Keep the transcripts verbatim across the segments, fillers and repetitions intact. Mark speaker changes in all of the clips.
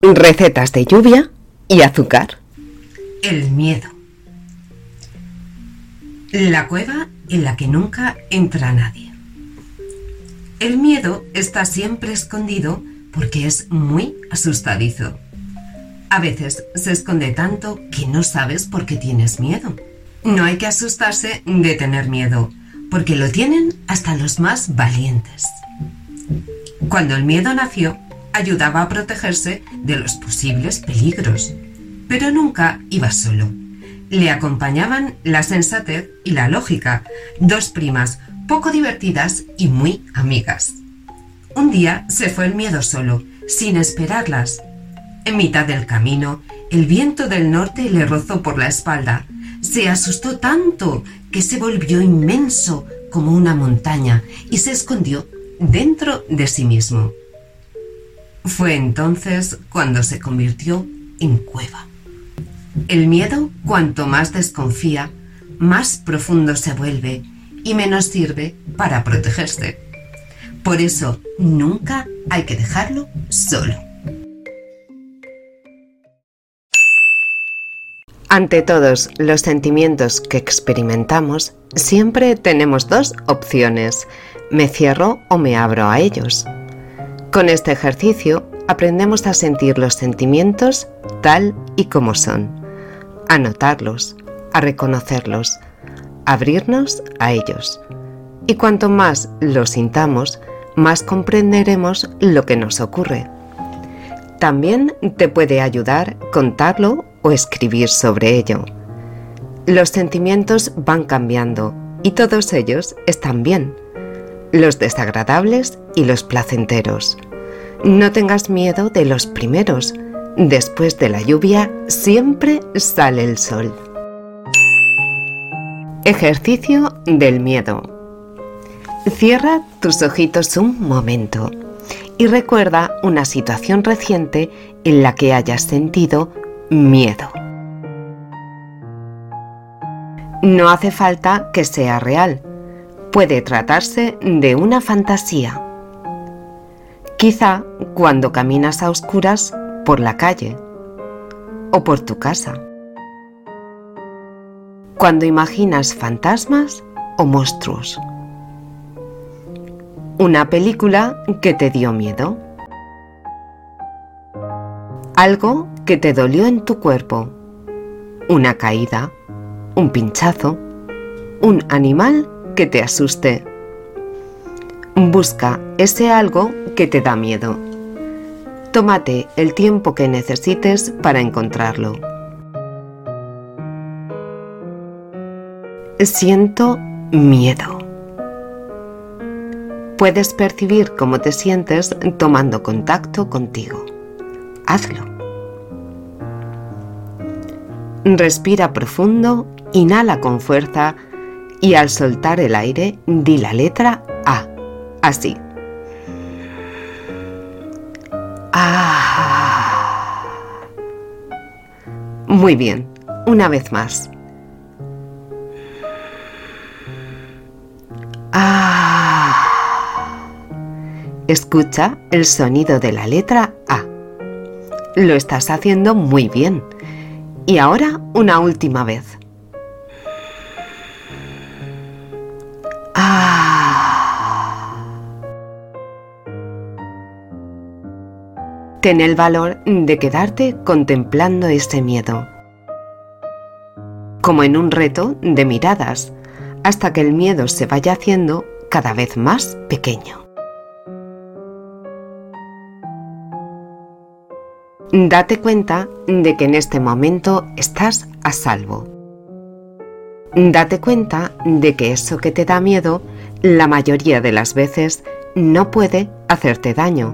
Speaker 1: Recetas de lluvia y azúcar.
Speaker 2: El miedo. La cueva en la que nunca entra nadie. El miedo está siempre escondido porque es muy asustadizo. A veces se esconde tanto que no sabes por qué tienes miedo. No hay que asustarse de tener miedo, porque lo tienen hasta los más valientes. Cuando el miedo nació, ayudaba a protegerse de los posibles peligros, pero nunca iba solo. Le acompañaban la sensatez y la lógica, dos primas poco divertidas y muy amigas. Un día se fue el miedo solo, sin esperarlas. En mitad del camino, el viento del norte le rozó por la espalda. Se asustó tanto que se volvió inmenso como una montaña y se escondió dentro de sí mismo. Fue entonces cuando se convirtió en cueva. El miedo, cuanto más desconfía, más profundo se vuelve y menos sirve para protegerse. Por eso, nunca hay que dejarlo solo.
Speaker 1: Ante todos los sentimientos que experimentamos, siempre tenemos dos opciones: me cierro o me abro a ellos. Con este ejercicio aprendemos a sentir los sentimientos tal y como son, a notarlos, a reconocerlos, a abrirnos a ellos. Y cuanto más los sintamos, más comprenderemos lo que nos ocurre. También te puede ayudar contarlo o escribir sobre ello. Los sentimientos van cambiando y todos ellos están bien, los desagradables y los placenteros. No tengas miedo de los primeros. Después de la lluvia siempre sale el sol. Ejercicio del miedo. Cierra tus ojitos un momento y recuerda una situación reciente en la que hayas sentido miedo. No hace falta que sea real. Puede tratarse de una fantasía. Quizá cuando caminas a oscuras por la calle o por tu casa. Cuando imaginas fantasmas o monstruos. Una película que te dio miedo. Algo que te dolió en tu cuerpo. Una caída, un pinchazo, un animal que te asuste. Busca ese algo que te da miedo. Tómate el tiempo que necesites para encontrarlo. Siento miedo. Puedes percibir cómo te sientes tomando contacto contigo. Hazlo. Respira profundo, inhala con fuerza y al soltar el aire, di la letra A. Así. Ah. Muy bien. Una vez más. Ah. Escucha el sonido de la letra A. Lo estás haciendo muy bien. Y ahora una última vez. Ten el valor de quedarte contemplando ese miedo, como en un reto de miradas, hasta que el miedo se vaya haciendo cada vez más pequeño. Date cuenta de que en este momento estás a salvo. Date cuenta de que eso que te da miedo, la mayoría de las veces, no puede hacerte daño.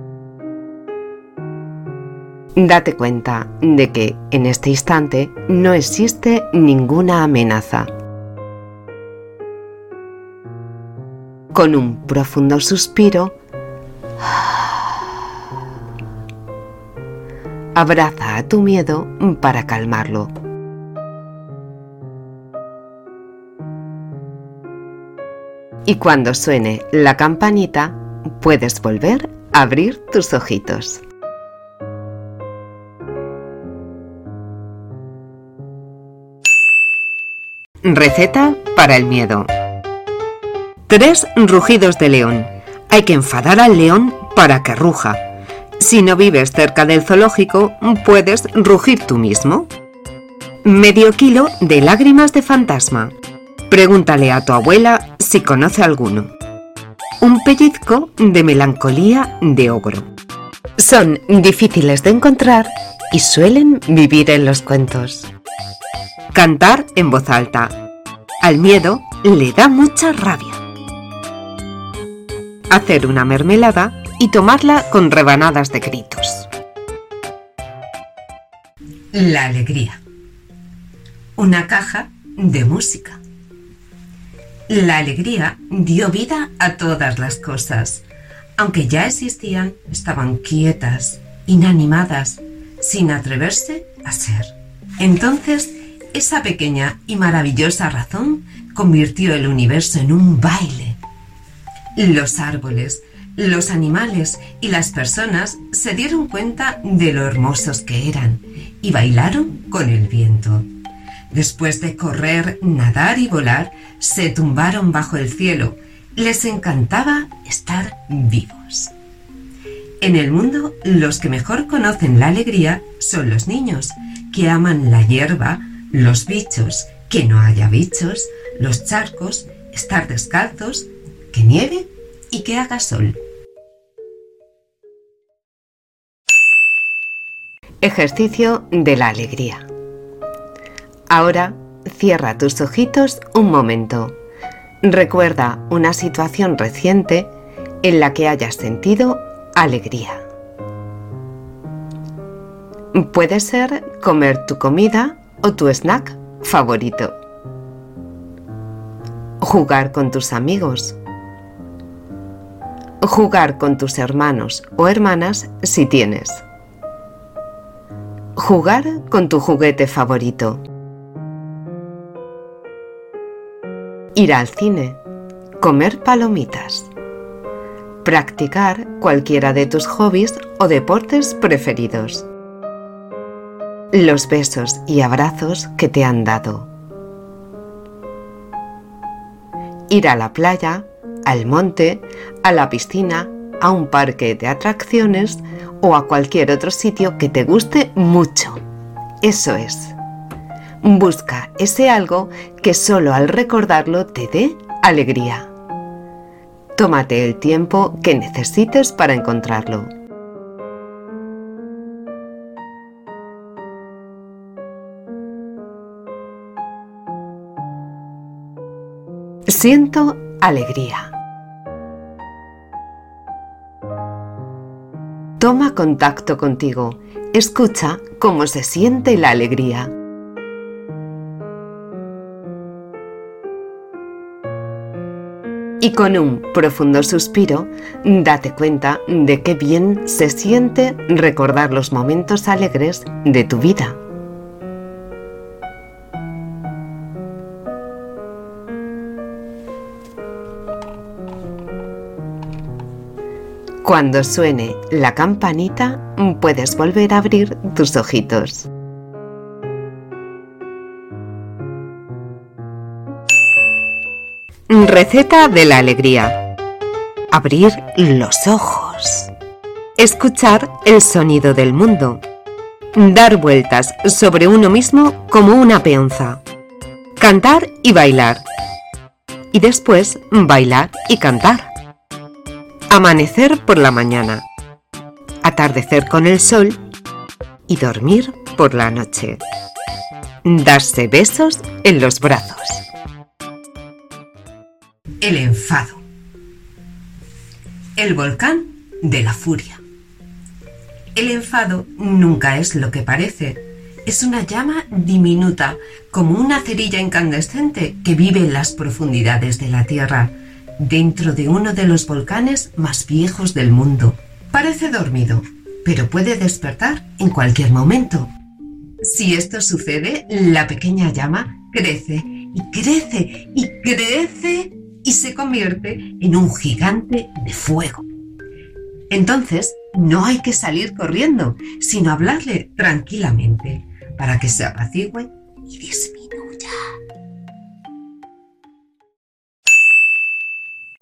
Speaker 1: Date cuenta de que en este instante no existe ninguna amenaza. Con un profundo suspiro, abraza a tu miedo para calmarlo. Y cuando suene la campanita, puedes volver a abrir tus ojitos. Receta para el miedo. Tres rugidos de león. Hay que enfadar al león para que ruja. Si no vives cerca del zoológico, puedes rugir tú mismo. Medio kilo de lágrimas de fantasma. Pregúntale a tu abuela si conoce alguno. Un pellizco de melancolía de ogro. Son difíciles de encontrar y suelen vivir en los cuentos. Cantar en voz alta. Al miedo le da mucha rabia. Hacer una mermelada y tomarla con rebanadas de gritos.
Speaker 2: La alegría. Una caja de música. La alegría dio vida a todas las cosas. Aunque ya existían, estaban quietas, inanimadas, sin atreverse a ser. Entonces, esa pequeña y maravillosa razón convirtió el universo en un baile. Los árboles, los animales y las personas se dieron cuenta de lo hermosos que eran y bailaron con el viento. Después de correr, nadar y volar, se tumbaron bajo el cielo. Les encantaba estar vivos. En el mundo, los que mejor conocen la alegría son los niños, que aman la hierba, los bichos, que no haya bichos, los charcos, estar descalzos, que nieve y que haga sol.
Speaker 1: Ejercicio de la alegría. Ahora, cierra tus ojitos un momento. Recuerda una situación reciente en la que hayas sentido alegría. Puede ser comer tu comida o tu snack favorito. Jugar con tus amigos. Jugar con tus hermanos o hermanas si tienes. Jugar con tu juguete favorito. Ir al cine. Comer palomitas. Practicar cualquiera de tus hobbies o deportes preferidos. Los besos y abrazos que te han dado. Ir a la playa, al monte, a la piscina, a un parque de atracciones o a cualquier otro sitio que te guste mucho. Eso es. Busca ese algo que solo al recordarlo te dé alegría. Tómate el tiempo que necesites para encontrarlo. Siento alegría. Toma contacto contigo. Escucha cómo se siente la alegría. Y con un profundo suspiro, date cuenta de qué bien se siente recordar los momentos alegres de tu vida. Cuando suene la campanita, puedes volver a abrir tus ojitos. Receta de la alegría. Abrir los ojos. Escuchar el sonido del mundo. Dar vueltas sobre uno mismo como una peonza. Cantar y bailar. Y después bailar y cantar. Amanecer por la mañana. Atardecer con el sol. Y dormir por la noche. Darse besos en los brazos.
Speaker 2: El enfado. El volcán de la furia. El enfado nunca es lo que parece. Es una llama diminuta, como una cerilla incandescente que vive en las profundidades de la Tierra, dentro de uno de los volcanes más viejos del mundo. Parece dormido, pero puede despertar en cualquier momento. Si esto sucede, la pequeña llama crece y crece y crece y se convierte en un gigante de fuego. Entonces, no hay que salir corriendo, sino hablarle tranquilamente para que se apacigüe y disminuya.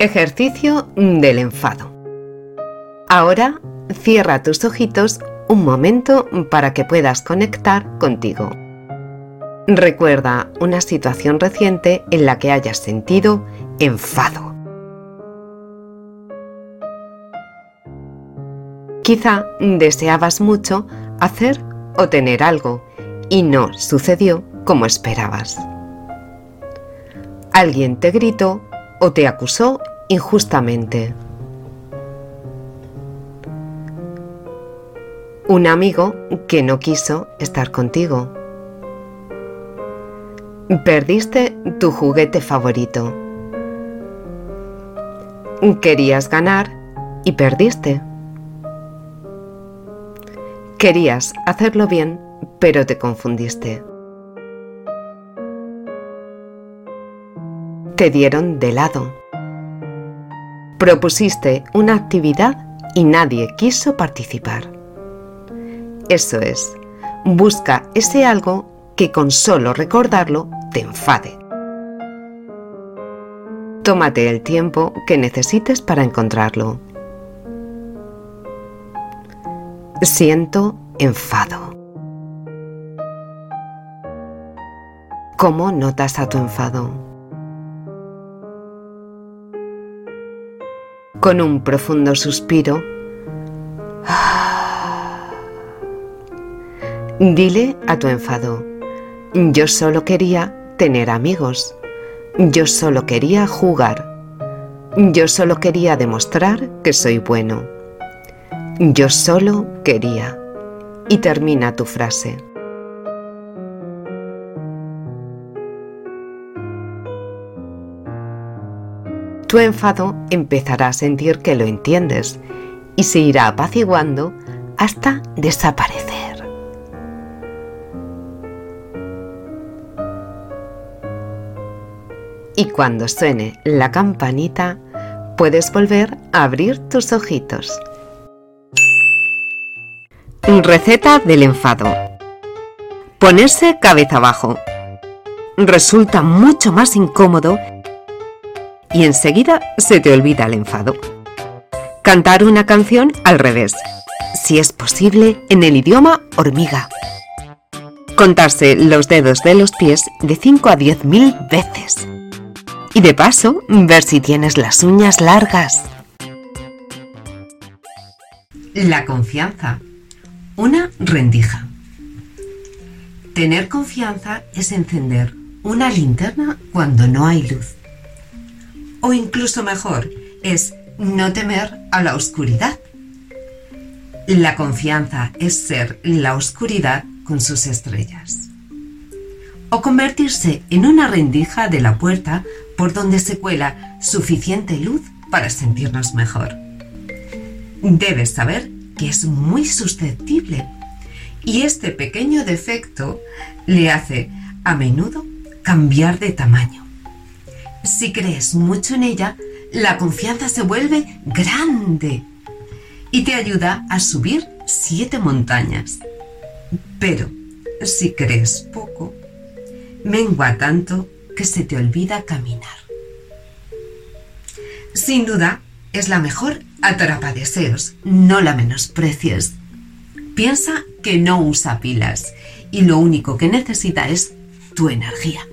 Speaker 1: Ejercicio del enfado. Ahora cierra tus ojitos un momento para que puedas conectar contigo. Recuerda una situación reciente en la que hayas sentido enfado. Quizá deseabas mucho hacer o tener algo y no sucedió como esperabas. Alguien te gritó o te acusó injustamente. Un amigo que no quiso estar contigo. Perdiste tu juguete favorito. Querías ganar y perdiste. Querías hacerlo bien, pero te confundiste. Te dieron de lado. Propusiste una actividad y nadie quiso participar. Eso es, busca ese algo que con solo recordarlo te enfade. Tómate el tiempo que necesites para encontrarlo. Siento enfado. ¿Cómo notas a tu enfado? Con un profundo suspiro, dile a tu enfado: yo solo quería tener amigos, yo solo quería jugar, yo solo quería demostrar que soy bueno, yo solo quería. Y termina tu frase. Tu enfado empezará a sentir que lo entiendes y se irá apaciguando hasta desaparecer. Y cuando suene la campanita, puedes volver a abrir tus ojitos. Receta del enfado. Ponerse cabeza abajo. Resulta mucho más incómodo y enseguida se te olvida el enfado. Cantar una canción al revés, si es posible en el idioma hormiga. Contarse los dedos de los pies de cinco a diez mil veces. Y de paso, ver si tienes las uñas largas.
Speaker 2: La confianza. Una rendija. Tener confianza es encender una linterna cuando no hay luz. O incluso mejor, es no temer a la oscuridad. La confianza es ser la oscuridad con sus estrellas. O convertirse en una rendija de la puerta por donde se cuela suficiente luz para sentirnos mejor. Debes saber que es muy susceptible y este pequeño defecto le hace a menudo cambiar de tamaño. Si crees mucho en ella, la confianza se vuelve grande y te ayuda a subir siete montañas. Pero si crees poco, mengua tanto que se te olvida caminar. Sin duda, es la mejor atrapadeseos, no la menosprecies. Piensa que no usa pilas y lo único que necesita es tu energía.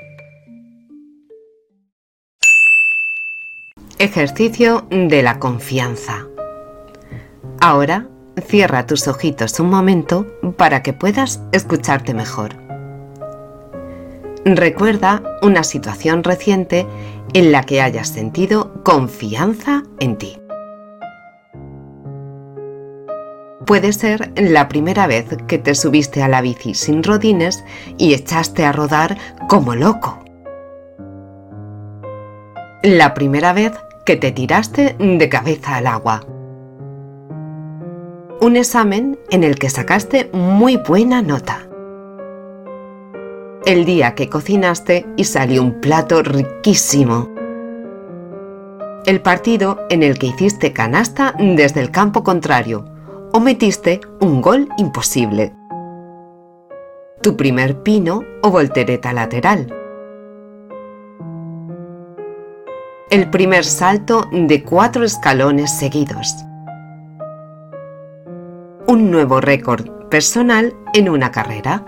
Speaker 1: Ejercicio de la confianza. Ahora cierra tus ojitos un momento para que puedas escucharte mejor. Recuerda una situación reciente en la que hayas sentido confianza en ti. Puede ser la primera vez que te subiste a la bici sin rodines y echaste a rodar como loco. La primera vez que te tiraste de cabeza al agua. Un examen en el que sacaste muy buena nota. El día que cocinaste y salió un plato riquísimo. El partido en el que hiciste canasta desde el campo contrario o metiste un gol imposible. Tu primer pino o voltereta lateral. el primer salto de cuatro escalones seguidos. Un nuevo récord personal en una carrera.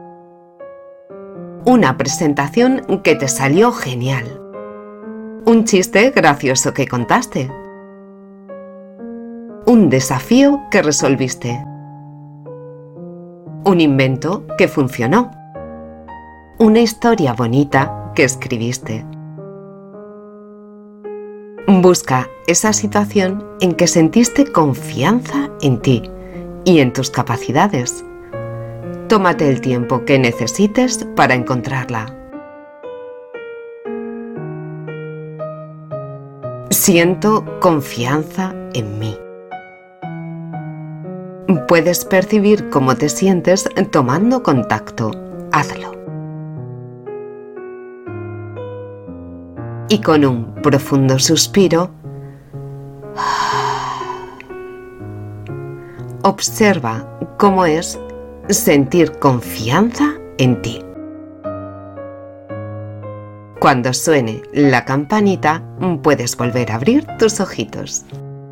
Speaker 1: Una presentación que te salió genial. Un chiste gracioso que contaste. Un desafío que resolviste. Un invento que funcionó. Una historia bonita que escribiste. Busca esa situación en que sentiste confianza en ti y en tus capacidades. Tómate el tiempo que necesites para encontrarla. Siento confianza en mí. Puedes percibir cómo te sientes tomando contacto. Hazlo. Y con un profundo suspiro, observa cómo es sentir confianza en ti. Cuando suene la campanita, puedes volver a abrir tus ojitos.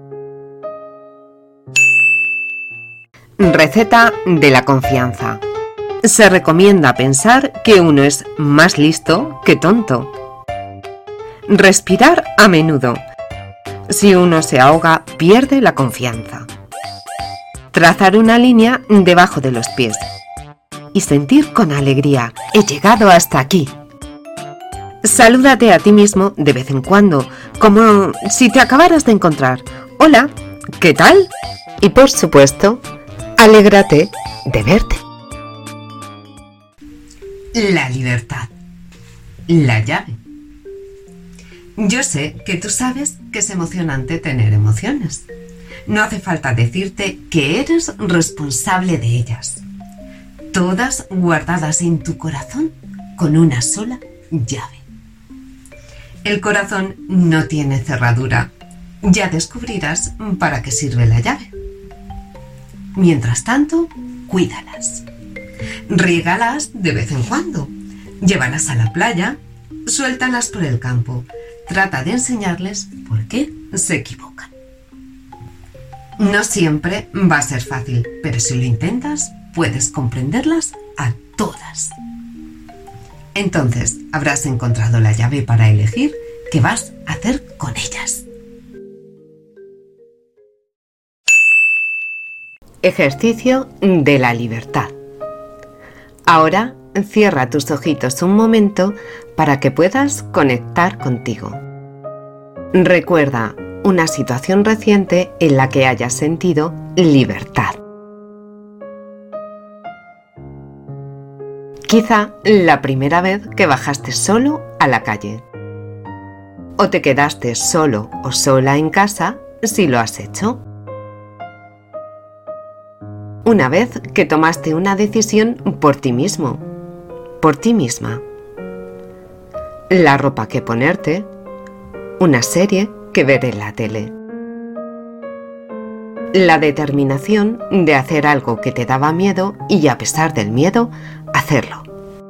Speaker 1: Receta de la confianza. Se recomienda pensar que uno es más listo que tonto. Respirar a menudo. Si uno se ahoga, pierde la confianza. Trazar una línea debajo de los pies. Y sentir con alegría, he llegado hasta aquí. Salúdate a ti mismo de vez en cuando, como si te acabaras de encontrar. Hola, ¿qué tal? Y por supuesto, alégrate de verte.
Speaker 2: La libertad. La llave. Yo sé que tú sabes que es emocionante tener emociones. No hace falta decirte que eres responsable de ellas. Todas guardadas en tu corazón con una sola llave. El corazón no tiene cerradura. Ya descubrirás para qué sirve la llave. Mientras tanto, cuídalas. Riégalas de vez en cuando. Llévalas a la playa. Suéltalas por el campo. Trata de enseñarles por qué se equivocan. No siempre va a ser fácil, pero si lo intentas, puedes comprenderlas a todas. Entonces habrás encontrado la llave para elegir qué vas a hacer con ellas.
Speaker 1: Ejercicio de la libertad. Ahora cierra tus ojitos un momento para que puedas conectar contigo. Recuerda una situación reciente en la que hayas sentido libertad. Quizá la primera vez que bajaste solo a la calle. O te quedaste solo o sola en casa si lo has hecho. Una vez que tomaste una decisión por ti mismo, por ti misma. La ropa que ponerte, una serie que ver en la tele. La determinación de hacer algo que te daba miedo y a pesar del miedo, hacerlo.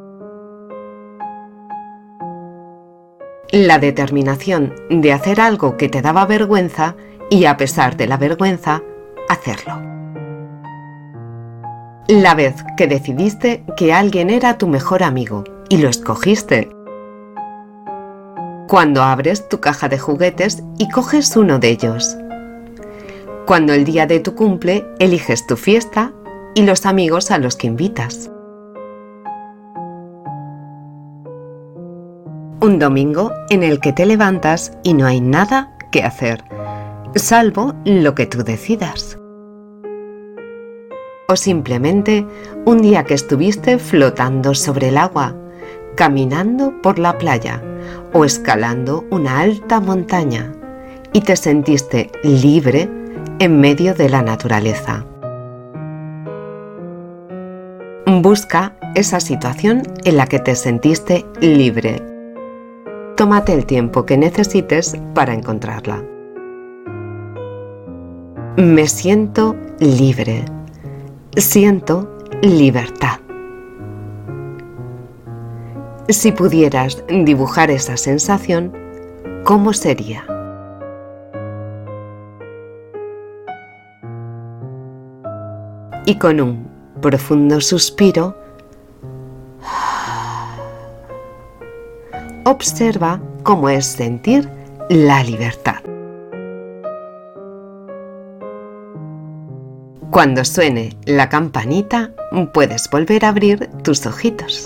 Speaker 1: La determinación de hacer algo que te daba vergüenza y a pesar de la vergüenza, hacerlo. La vez que decidiste que alguien era tu mejor amigo y lo escogiste. Cuando abres tu caja de juguetes y coges uno de ellos. Cuando el día de tu cumple eliges tu fiesta y los amigos a los que invitas. Un domingo en el que te levantas y no hay nada que hacer, salvo lo que tú decidas. O simplemente un día que estuviste flotando sobre el agua, caminando por la playa o escalando una alta montaña y te sentiste libre en medio de la naturaleza. Busca esa situación en la que te sentiste libre. Tómate el tiempo que necesites para encontrarla. Me siento libre. Siento libertad. Si pudieras dibujar esa sensación, cómo sería. Y con un profundo suspiro, observa cómo es sentir la libertad. Cuando suene la campanita, puedes volver a abrir tus ojitos.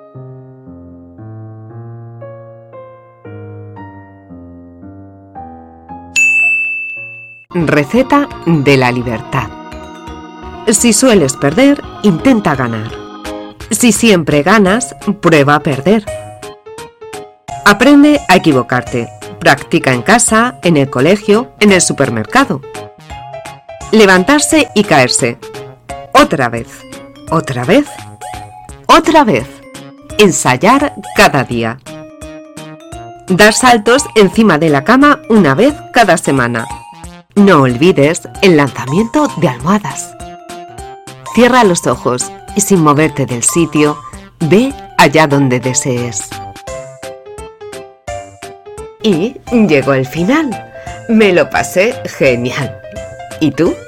Speaker 1: Receta de la libertad. Si sueles perder, intenta ganar. Si siempre ganas, prueba a perder. Aprende a equivocarte. Practica en casa, en el colegio, en el supermercado. Levantarse y caerse. Otra vez. Otra vez. Otra vez. Ensayar cada día. Dar saltos encima de la cama una vez cada semana. No olvides el lanzamiento de almohadas. Cierra los ojos y sin moverte del sitio, ve allá donde desees. Y llegó el final. Me lo pasé genial. ¿Y tú?